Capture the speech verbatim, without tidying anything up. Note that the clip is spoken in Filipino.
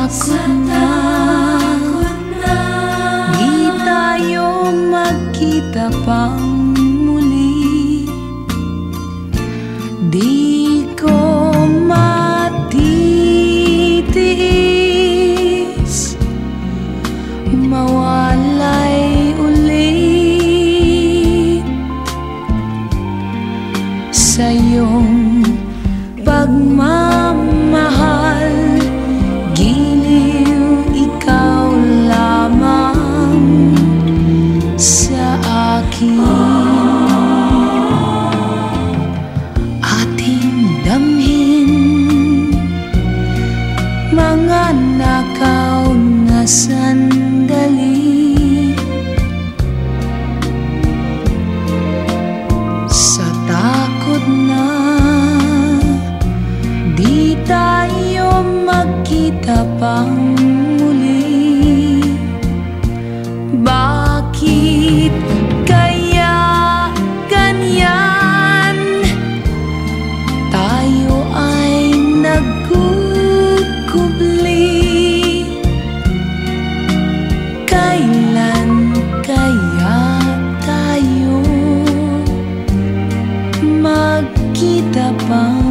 takot na di tayo magkita pang muli. Di ko matitiis mawalay ulit sa iyong pagmamahal. Giliw ikaw lamang sa akin. Ating damhin mga nakaw na sandali. Sa takot na di tayo magkita pang muli. Bakit kaya ganyan? Tayo ay nagkukubli. Kailan kaya tayo magkita pang